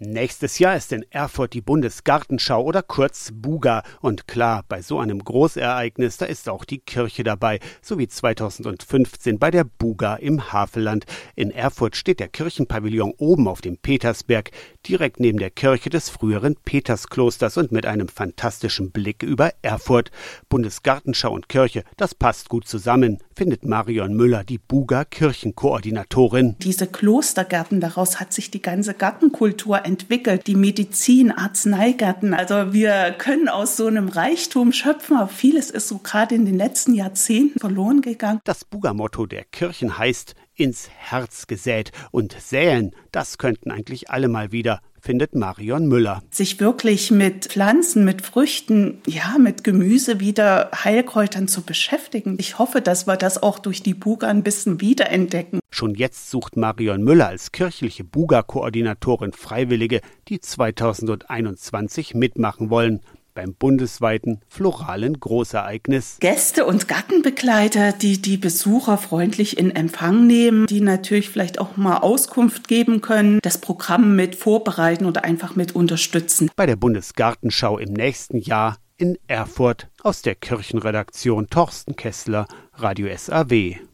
Nächstes Jahr ist in Erfurt die Bundesgartenschau oder kurz BUGA. Und klar, bei so einem Großereignis, da ist auch die Kirche dabei, so wie 2015 bei der BUGA im Havelland. In Erfurt steht der Kirchenpavillon oben auf dem Petersberg, direkt neben der Kirche des früheren Petersklosters und mit einem fantastischen Blick über Erfurt. Bundesgartenschau und Kirche, das passt gut zusammen, findet Marion Müller, die BUGA-Kirchenkoordinatorin. Diese Klostergärten, daraus hat sich die ganze Gartenkultur entwickelt, die Medizin, Arzneigärten. Also wir können aus so einem Reichtum schöpfen, aber vieles ist so gerade in den letzten Jahrzehnten verloren gegangen. Das BUGA-Motto der Kirchen heißt ins Herz gesät. Und säen, das könnten eigentlich alle mal wieder, findet Marion Müller. Sich wirklich mit Pflanzen, mit Früchten, ja, mit Gemüse wieder Heilkräutern zu beschäftigen. Ich hoffe, dass wir das auch durch die BUGA ein bisschen wiederentdecken. Schon jetzt sucht Marion Müller als kirchliche BUGA-Koordinatorin Freiwillige, die 2021 mitmachen wollen. Beim bundesweiten floralen Großereignis. Gäste und Gartenbegleiter, die die Besucher freundlich in Empfang nehmen, die natürlich vielleicht auch mal Auskunft geben können, das Programm mit vorbereiten oder einfach mit unterstützen. Bei der Bundesgartenschau im nächsten Jahr in Erfurt. Aus der Kirchenredaktion Thorsten Kessler, Radio SAW.